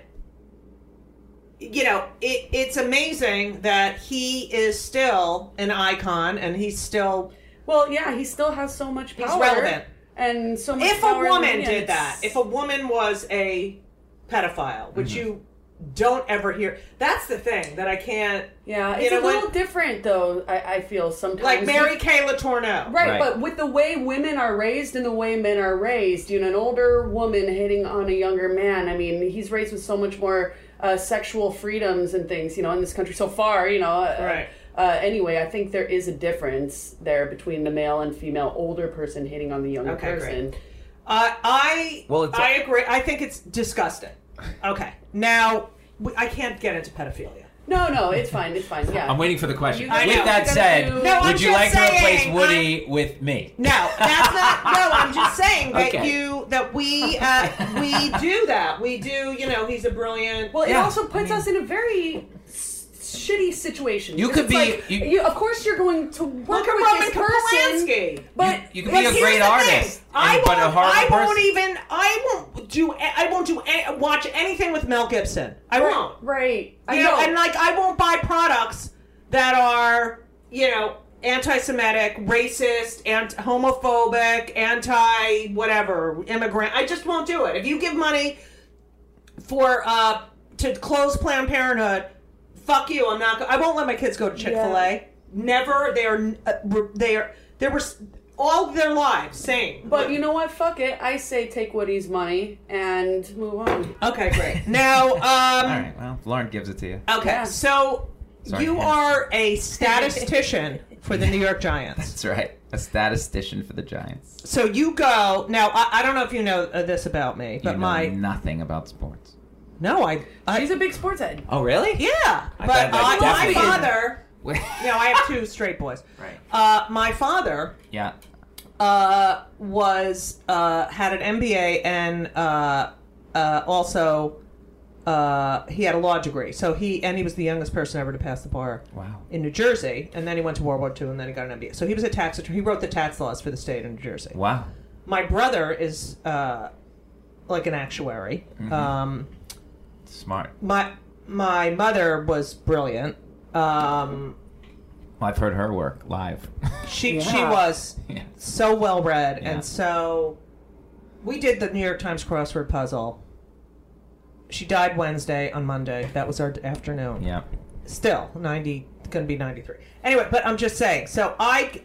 it's amazing that he is still an icon, and he's still... Well, yeah, he still has so much power. He's relevant. And so much if power. If a woman did that, if a woman was a pedophile, which you don't ever hear... That's the thing that I can't... Yeah, it's a little different, though, I feel sometimes. Like Mary Kay Letourneau. Right, but with the way women are raised and the way men are raised, an older woman hitting on a younger man, I mean, he's raised with so much more... sexual freedoms and things, in this country so far, Right. Anyway, I think there is a difference there between the male and female older person hitting on the younger person. Great. I agree. I think it's disgusting. Okay. Now, I can't get into pedophilia. No, it's fine. It's fine. Yeah. I'm waiting for the question. With that said, would you like to replace Woody with me? No, that's not. No, I'm just saying that we do that. We do. He's a brilliant. Well, it also puts us in a very shitty situation. You could be. Of course, you're going to work with this person, but you could be a great artist. I won't watch anything with Mel Gibson. I won't. Right. I won't buy products that are, anti-Semitic, racist, homophobic, anti-whatever, immigrant. I just won't do it. If you give money to close Planned Parenthood, fuck you. I won't let my kids go to Chick-fil-A. Yeah. Never. They were all their lives same. But you know what? Fuck it. I say take Woody's money and move on. Okay, great. Now, all right. Well, Lauren gives it to you. Okay, so you are a statistician for the New York Giants. That's right. A statistician for the Giants. So you go now. I don't know if you know this about me, but nothing about sports. No, she's a big sports head. Oh, really? Yeah, but my father. I have 2 straight boys. Right. My father. Yeah. Was had an MBA and also he had a law degree. So he was the youngest person ever to pass the bar. Wow. In New Jersey, and then he went to World War II, and then he got an MBA. So he was a tax attorney. He wrote the tax laws for the state of New Jersey. Wow. My brother is like an actuary. Mm-hmm. Smart. My mother was brilliant. I've heard her work live. She was so well read, and so we did the New York Times crossword puzzle. She died Wednesday. On Monday, that was our afternoon. Yeah. Still 90, going to be 93. Anyway, but I'm just saying. So I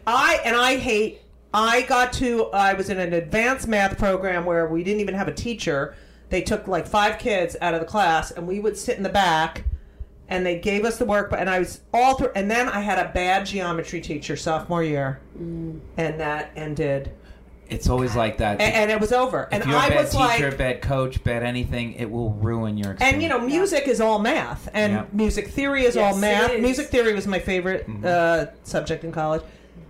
was in an advanced math program where we didn't even have a teacher. They took like 5 kids out of the class, and we would sit in the back. And they gave us the work, and I was all through. And then I had a bad geometry teacher sophomore year, and that ended It's always like that. And it was over. If And you're a I bad was teacher, like, bad coach, bad anything, it will ruin your experience. and you know, music is all math, and Yeah. music theory is Yes, all it math. is. Music theory was my favorite subject in college.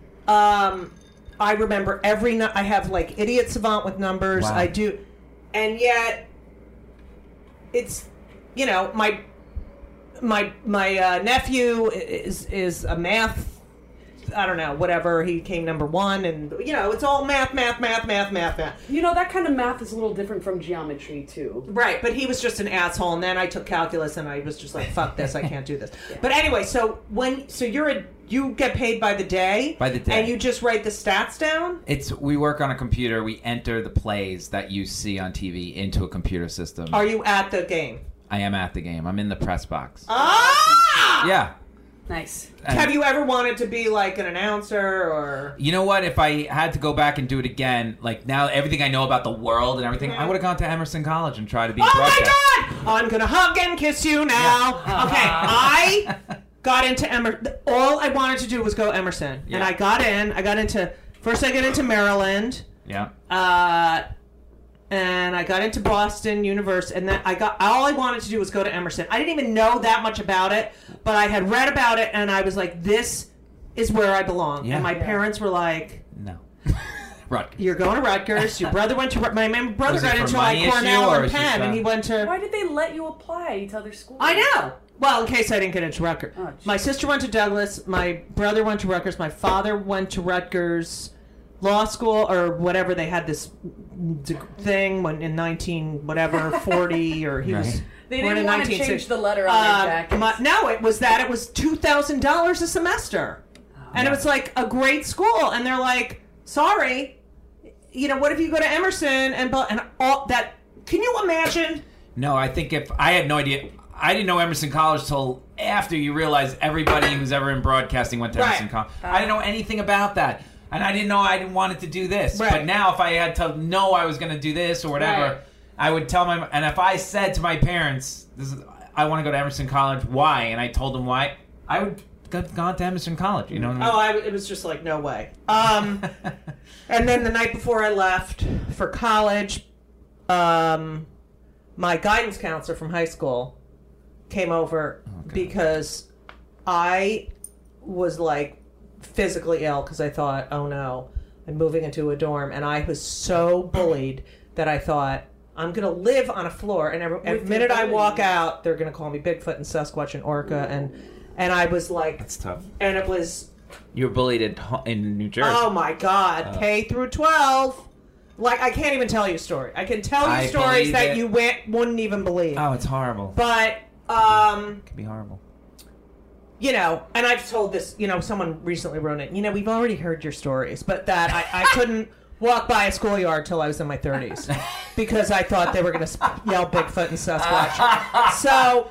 I remember every night. I have like idiot savant with numbers. Wow. I do, and yet it's, you know, my nephew is a math. I don't know, whatever. He came number one, and you know, it's all math. You know, that kind of math is a little different from geometry, too. Right, but he was just an asshole, and then I took calculus, and I was just like, "Fuck this, I can't do this." But anyway, so you get paid by the day, and you just write the stats down. We work on a computer. We enter the plays that you see on TV into a computer system. Are you at the game? I am at the game. I'm in the press box. Ah! Yeah. Nice. Have you ever wanted to be like an announcer or? You know what? If I had to go back and do it again, like now everything I know about the world and everything, I would have gone to Emerson College and tried to be a broadcast. My God! I'm gonna hug and kiss you now. Yeah. Okay, I got into Emerson. All I wanted to do was go Emerson, and I got into. First, I got into Maryland. Yeah. And I got into Boston University, and then all I wanted to do was go to Emerson. I didn't even know that much about it, but I had read about it, and I was like, this is where I belong. Yeah. And my parents were like, no. Rutgers. You're going to Rutgers. Your brother went to my brother Was it got for into like money Cornell issue, or and is this, Penn, and he went to. Why did they let you apply to other schools? I know. Well, in case I didn't get into Rutgers. Oh, My sister went to Douglas. My brother went to Rutgers. My father went to Rutgers Law School or whatever. They had this thing when in 40 or he was. They born didn't in want to 1960. change the letter on their jackets. No, it was $2,000 a semester, and it was like a great school. And they're like, sorry, you know, what if you go to Emerson and all that? Can you imagine? No, I think if I had no idea. I didn't know Emerson College till after you realize everybody who's ever in broadcasting went to Emerson College. I didn't know anything about that. And I didn't know I wanted to do this. Right. But now if I had to know I was going to do this or whatever, Right. I would tell my... And if I said to my parents, I want to go to Emerson College, why? And I told them why, I would have gone to Emerson College. You know what I mean? It was just like, no way. And then the night before I left for college, my guidance counselor from high school came over because I was like physically ill because I thought, oh no, I'm moving into a dorm, and I was so bullied that I thought I'm gonna live on a floor, and every minute I walk out, they're gonna call me Bigfoot and Sasquatch and Orca, and I was like, That's tough. and it was, You were bullied in New Jersey. oh my God, K through 12. Like, I can't even tell you a story. I can tell you stories believe that it. you wouldn't even believe. Oh, it's horrible. But It can be horrible. you know, and I've told this, you know, someone recently wrote it, you know, we've already heard your stories, but that I couldn't walk by a schoolyard till I was in my 30s because I thought they were going to yell Bigfoot and Sasquatch. So,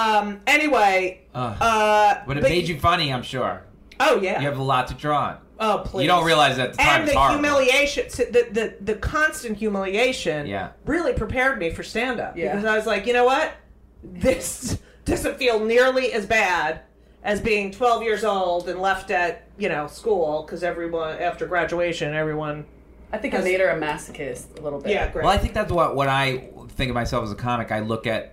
anyway. But it made you funny, I'm sure. Oh, yeah. You have a lot to draw on. Oh, please. You don't realize that at the time and it's the horrible. humiliation, the constant humiliation really prepared me for stand-up. Yeah. Because I was like, you know what? This doesn't feel nearly as bad as being 12 years old and left at, you know, school, because everyone, after graduation, everyone... I think I made her a masochist a little bit. Yeah, great. Well, I think that's what I think of myself as a comic. I look at...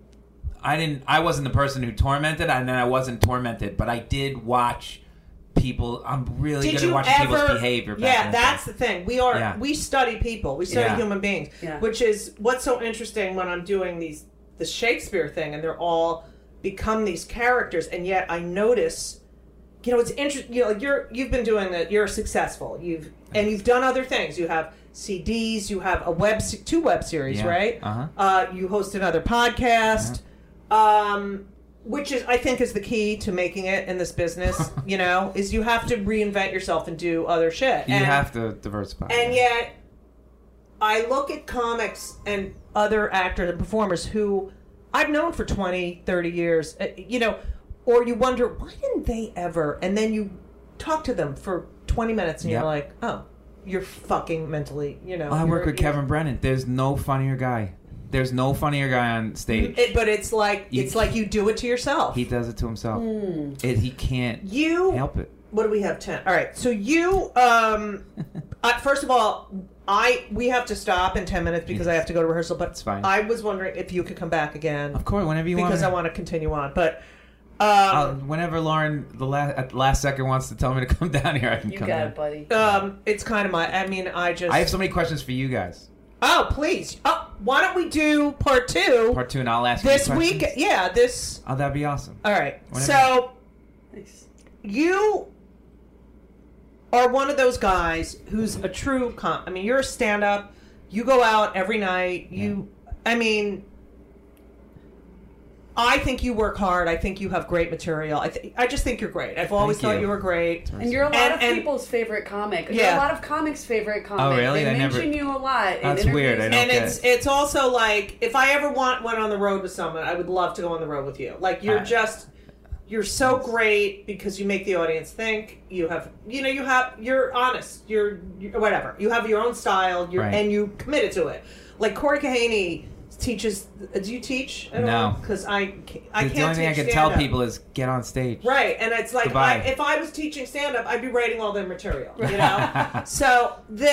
I wasn't the person who tormented, and then I wasn't tormented, but I did watch... people. I'm really good at watching people's behavior. Yeah, that's the thing. We study people. We study human beings, which is what's so interesting when I'm doing the Shakespeare thing, and they're all become these characters, and yet I notice, you know, it's interesting. You know, you've been doing it. You're successful. You've done other things. You have CDs. You have two web series, right? You host another podcast. Which is, I think, is the key to making it in this business, you know, is you have to reinvent yourself and do other shit. You have to diversify. And yet, I look at comics and other actors and performers who I've known for 20, 30 years, you know, or you wonder, why didn't they ever? And then you talk to them for 20 minutes and you're like, oh, you're fucking mentally, you know. I work with Kevin Brennan. There's no funnier guy. There's no funnier guy on stage. But it's like you do it to yourself. He does it to himself. He can't help it. what do we have? 10. All right. So you, first of all, we have to stop in 10 minutes because I have to go to rehearsal. But it's fine. I was wondering if you could come back again. Of course, whenever you want. Because I want to continue on. But whenever Lauren at the last second wants to tell me to come down here, I can come down. You got it, buddy. It's kind of my. I mean, I have so many questions for you guys. Oh, please. Why don't we do part 2? Part 2, and I'll ask you this questions. week. Yeah, this. Oh, that'd be awesome. All right. Whenever. So Nice. you are one of those guys who's a true I mean, you're a stand-up. You go out every night. I mean, I think you work hard. I think you have great material. I just think you're great. I've always thought you were great. And you're a lot of people's favorite comic. You're a lot of comics' favorite comic. Oh, really? They mention you a lot. That's weird. I don't and get it's also like, if I ever went on the road with someone, I would love to go on the road with you. Like, you're so great because you make the audience think. You're honest. You're whatever. You have your own style. And you committed to it. Like Corey Kahaney teaches. Do you teach? No, because I can't. The only thing I can tell people is get on stage. Right, and it's like if I was teaching stand-up, I'd be writing all their material. You know, so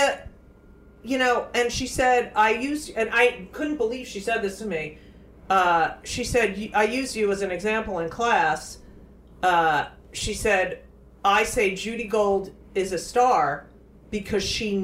and she said and I couldn't believe she said this to me. She said I used you as an example in class. She said, I say Judy Gold is a star because she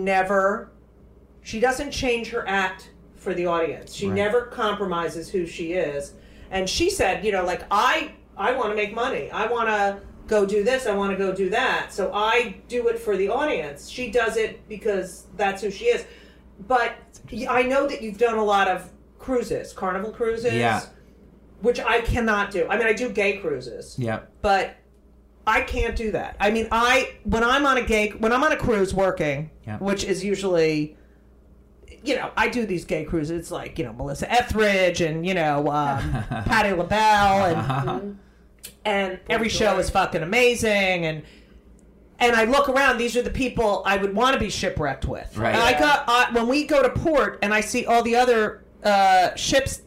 doesn't change her act for the audience. She never compromises who she is. And she said, like, I want to make money. I want to go do this. I want to go do that. So I do it for the audience. She does it because that's who she is. But I know that you've done a lot of cruises, Carnival cruises. Yeah. Which I cannot do. I mean, I do gay cruises. Yeah. But I can't do that. I mean, when I'm on a cruise working, which is usually, I do these gay cruises. It's like, Melissa Etheridge and, Patti LaBelle and every show is fucking amazing. And I look around, these are the people I would want to be shipwrecked with. Right. And when we go to port and I see all the other ships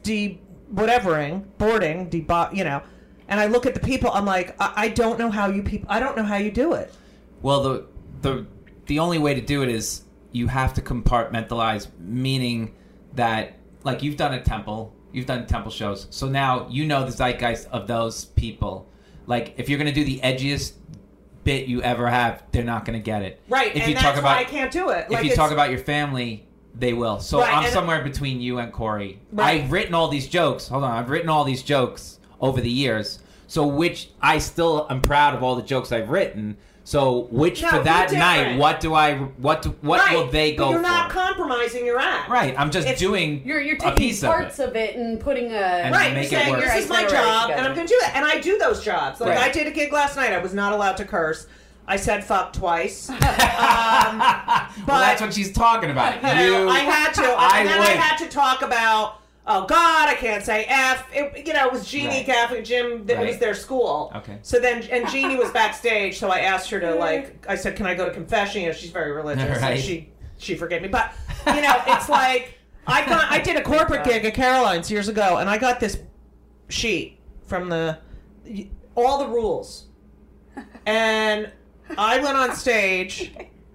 boarding, and I look at the people, I'm like, I don't know how you do it. Well, the only way to do it is you have to compartmentalize, meaning that, like, you've done temple shows, so now you know the zeitgeist of those people. Like, if you're going to do the edgiest bit you ever have, they're not going to get it. Right, and that's why I can't do it. If you talk about your family, they will. So I'm somewhere between you and Corey. Right. I've written all these jokes. Hold on. I've written all these jokes over the years. So which I still am proud of all the jokes I've written. So for that night, what will they go for? You're not compromising your act. Right. I'm just doing you're a taking piece parts of it and putting you're saying this is my job and I'm going to do that. And I do those jobs. Like I did a gig last night. I was not allowed to curse. I said fuck twice. But that's what she's talking about. I had to. And then I had to talk about, oh God, I can't say F. It was Jeannie Catholic Jim. It was their school. Okay. So then, and Jeannie was backstage, so I asked her to, I said, can I go to confession? She's very religious. Right. And she forgave me. But, it's like, I did a corporate gig at Caroline's years ago, and I got this sheet from all the rules. And I went on stage,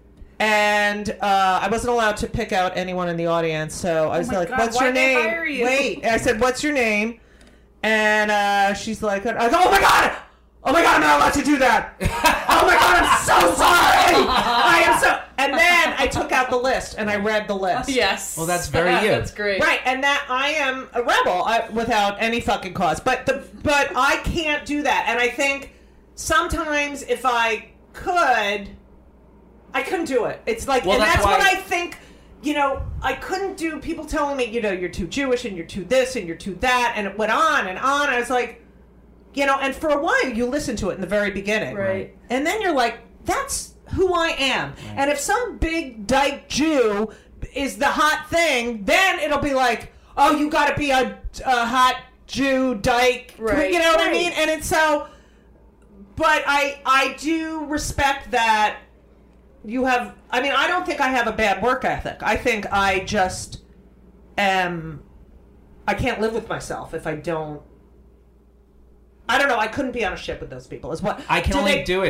and I wasn't allowed to pick out anyone in the audience. So I was like, "What's your name?" Wait, I said, "What's your name?" And she's like, "Oh my god, I'm not allowed to do that. Oh my god, I'm so sorry. I am so." And then I took out the list and I read the list. Yes. Well, that's very you. That's great. Right, and that I am a rebel without any fucking cause. But I can't do that, and I think sometimes if I could, I couldn't do it. It's like, and that's what I think, I couldn't do, people telling me, you're too Jewish and you're too this and you're too that, and it went on and on. I was like, and for a while you listen to it in the very beginning. Right. And then you're like, that's who I am. Right. And if some big dyke Jew is the hot thing, then it'll be like, oh, you gotta be a hot Jew dyke. Right. You know what I mean? And it's so... But I do respect that you have... I mean, I don't think I have a bad work ethic. I think I just am... I can't live with myself if I don't... I don't know. I couldn't be on a ship with those people. Is what I can only do it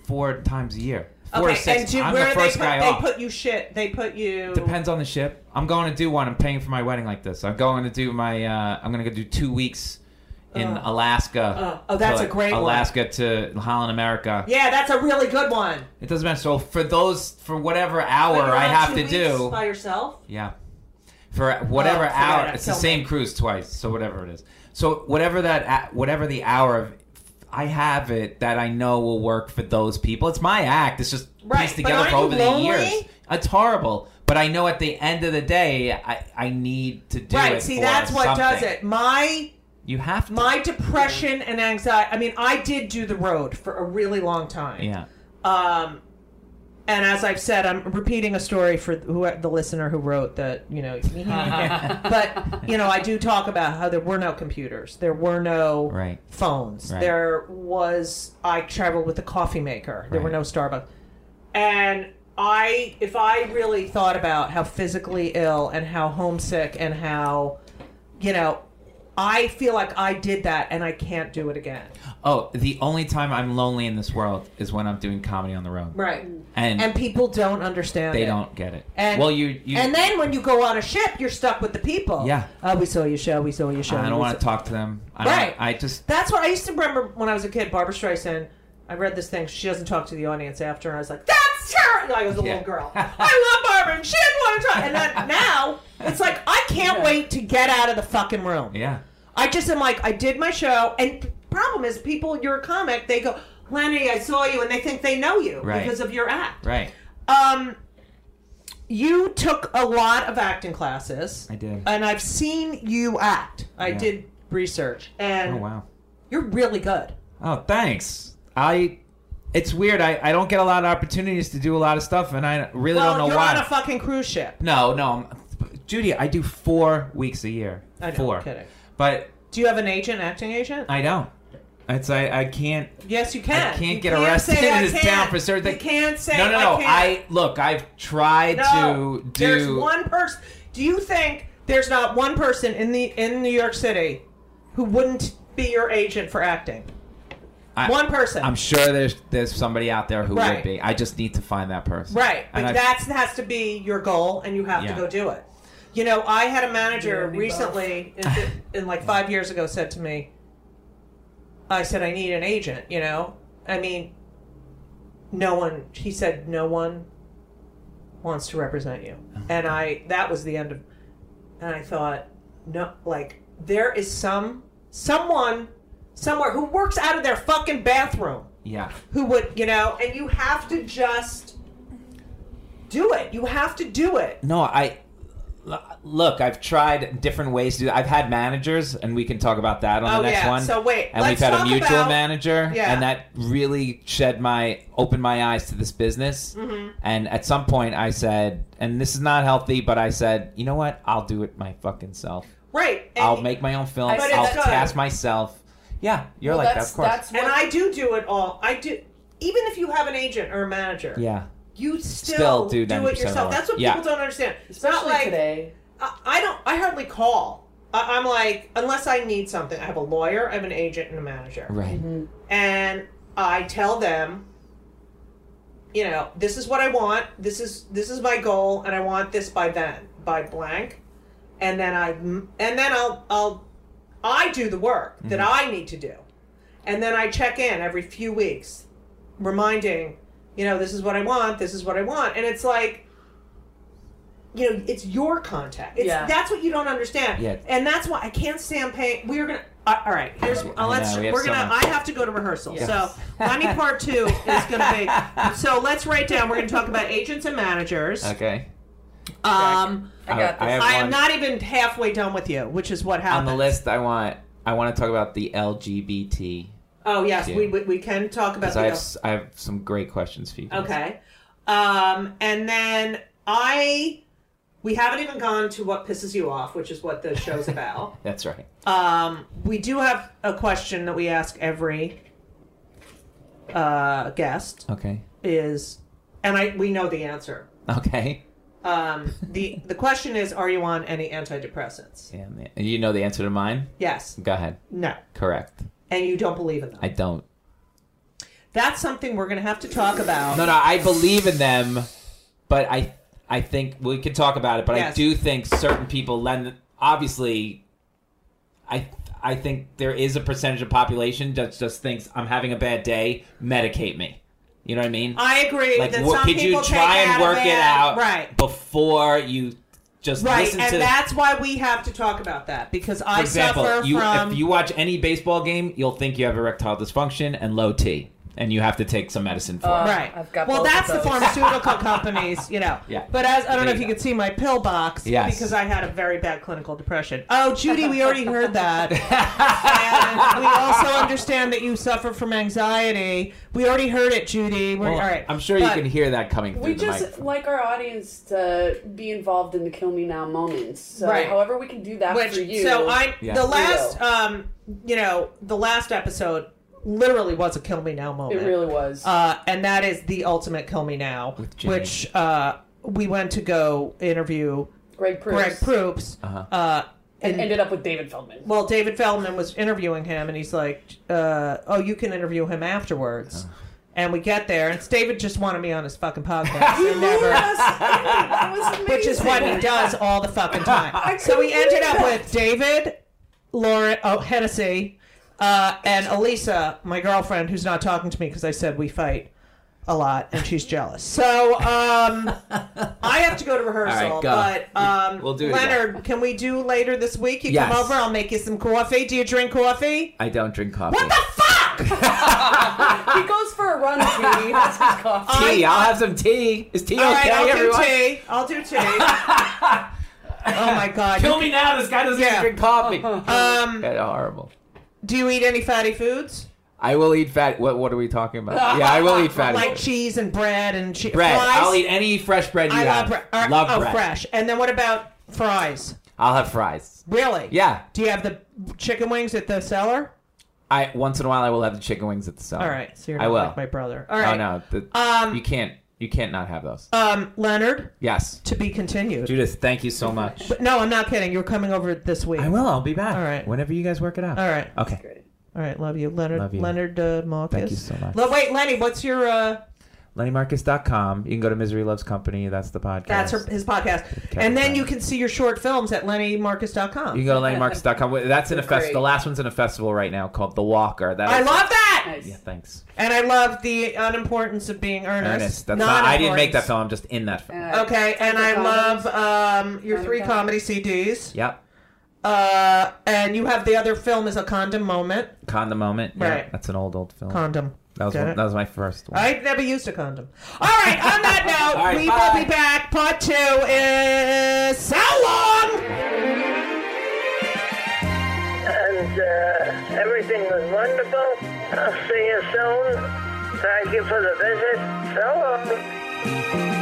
4 times a year. 4 to 6. And I'm where the first guy off. They put you shit. They put you. Depends on the ship. I'm going to do one. I'm paying for my wedding like this. I'm going to do my. I'm going to go do 2 weeks in Alaska. That's a great one. Alaska to Holland, America. Yeah, that's a really good one. It doesn't matter. So for whatever hour I have to do. By yourself? Yeah. For whatever hour, it's the same cruise twice. So whatever it is. So whatever the hour of. I have it that I know will work for those people. It's my act. It's just pieced together for over the years. It's horrible. But I know at the end of the day, I need to do it. Right. See, that's what does it. You have to. My depression and anxiety. I mean, I did do the road for a really long time. Yeah. And as I've said, I'm repeating a story for the listener who wrote that, but, I do talk about how there were no computers. There were no phones. Right. I traveled with a coffee maker. There were no Starbucks. And if I really thought about how physically ill and how homesick and how, I feel like I did that and I can't do it again. Oh, the only time I'm lonely in this world is when I'm doing comedy on the road. Right. And people don't understand They don't get it. And, and then when you go on a ship, you're stuck with the people. Yeah. Oh, we saw your show. We saw your show. I don't want to talk to them. That's what I used to remember when I was a kid. Barbra Streisand, I read this thing. She doesn't talk to the audience after. And I was like, that's her. I was a little girl. I love Barbra. And she didn't want to talk. And then now, it's like, I can't wait to get out of the fucking room. Yeah. I just am like, I did my show. And problem is, people, you're a comic, they go, Lenny, I saw you, and they think they know you because of your act. Right. You took a lot of acting classes. I did. And I've seen you act. I did research. And oh, wow. You're really good. Oh, thanks. It's weird. I don't get a lot of opportunities to do a lot of stuff, and I really don't know you're why. on a fucking cruise ship. No. Judy, I do 4 weeks a year. I know, 4. I'm kidding. But do you have an acting agent? I don't. I can't. Yes, you can. I can't get arrested in this town for certain things. You can't say No. I can't. I've tried to do. There's one person. Do you think there's not one person in New York City who wouldn't be your agent for acting? One person. I'm sure there's somebody out there who would be. I just need to find that person. Right. But that has to be your goal, and you have to go do it. I had a manager recently, in like 5 years ago, said to me, I said, I need an agent, I mean, he said, no one wants to represent you. And that was the end of, and I thought, no, like, there is someone somewhere who works out of their fucking bathroom. Yeah. Who would, and you have to just do it. You have to do it. No, Look, I've tried different ways to do it. I've had managers, and we can talk about that on the next one. So wait, and we've had a mutual manager, yeah. and that really opened my eyes to this business. Mm-hmm. And at some point, I said, and this is not healthy, but I said, you know what? I'll do it my fucking self. Right. I'll make my own films. I'll cast myself. Yeah, you're like that, of course. And I do it all. I do, even if you have an agent or a manager. Yeah. You still do it yourself. That's what people don't understand. Especially not like today. I hardly call. I'm like, unless I need something. I have a lawyer, I have an agent, and a manager. Right. Mm-hmm. And I tell them, this is what I want. This is my goal, and I want this by blank. And then I do the work that I need to do, and then I check in every few weeks, reminding. This is what I want. This is what I want. And it's like, it's your contact. That's what you don't understand. Yeah. And that's why I can't stand paying. We're going to, all right, I have to go to rehearsal. Yes. So Lenny part 2 is going to be, so let's write down, we're going to talk about agents and managers. Okay. I got this. I am not even halfway done with you, which is what happened. On the list, I want to talk about the LGBT. Oh, yes, we can talk about that. I have some great questions for you guys. Okay. And then we haven't even gone to what pisses you off, which is what the show's about. That's right. We do have a question that we ask every guest. Okay. We know the answer. Okay. The question is, are you on any antidepressants? Yeah, you know the answer to mine? Yes. Go ahead. No. Correct. And you don't believe in them? I don't. That's something we're going to have to talk about. No, I believe in them, but I think we can talk about it. But Yes. I do think certain people lend. Obviously, I think there is a percentage of population that just thinks I'm having a bad day. Medicate me. You know what I mean? I agree. Like, that what, some could you people try take and work it out right? before you just Right, listen and to? that's why we have to talk about that because For I example, suffer from. if you watch any baseball game, you'll think you have erectile dysfunction and low T, and you have to take some medicine for it. Right. I've got well, both that's of the those. pharmaceutical companies, Yeah. But as I don't know There if you you go. could see my pill box, Yes. because I had a very bad clinical depression. Oh, Judy, we already heard that. And we also understand that you suffer from anxiety. We already heard it, Judy. All right. I'm sure you can hear that coming through We the just mic. like our audience to be involved in the Kill Me Now moments. So Right. however we can do that for you. So Yeah. the last the last episode literally was a Kill Me Now moment. It really was. And that is the ultimate Kill Me Now, With Jimmy. which we went to go interview Greg Proops. Greg Proops. And ended up with David Feldman. Well, David Feldman was interviewing him, and he's like, "Oh, you can interview him afterwards." And we get there, and David just wanted me on his fucking podcast. And never, That was amazing. which is what he does all the fucking time. So we ended up with David, Lauren, Hennessy, and Elisa, my girlfriend, who's not talking to me because I said we fight a lot, and she's jealous. So I have to go to rehearsal. All right, go. But We'll do it Leonard, can we do later this week? You Yes. come over, I'll make you some coffee. Do you drink coffee? I don't drink coffee. What the fuck? He goes for a run, Judy. That's his coffee. Tea. I'll have some tea. Is tea All okay, right, everyone? I'll do tea. Oh my god. Kill me now. This guy doesn't even drink coffee. That's horrible. Do you eat any fatty foods? I will eat fat. What are we talking about? Yeah, I will eat fatty Like food. cheese and bread and bread. fries? I'll eat any fresh bread you I have. love bread. Love bread. Fresh. And then what about fries? I'll have fries. Really? Yeah. Do you have the chicken wings at the cellar? Once in a while I will have the chicken wings at the cellar. All right. So you're I not will. like my brother. All right. Oh no. You can't not have those. Leonard, Yes. to be continued. Judith, thank you so much. But no, I'm not kidding. You're coming over this week. I will. I'll be back. All right. Whenever you guys work it out. All right. Okay. All right. Love you, Leonard. Love you. Leonard Marcus. Thank you so much. Wait, Lenny, what's your... LennyMarcus.com. You can go to Misery Loves Company. That's the podcast. That's his podcast. And then you can see your short films at LennyMarcus.com. You can go to LennyMarcus.com. That's in a festival. Great. The last one's in a festival right now called The Walker. I love that! Nice. Yeah, thanks. And I love the unimportance of being earnest. Ernest. That's not, I didn't make that film. I'm just in that film. Okay, and I love your 3 comedy CDs. Yep. And you have the other film is A Condom Moment. Condom Moment. Yeah, Right. that's an old film. Condom. That was Get it? that was my first one. I never used a condom. All right, on that note, All right, we bye. will be back. Part 2 is so long! And everything was wonderful. I'll see you soon. Thank you for the visit. So long.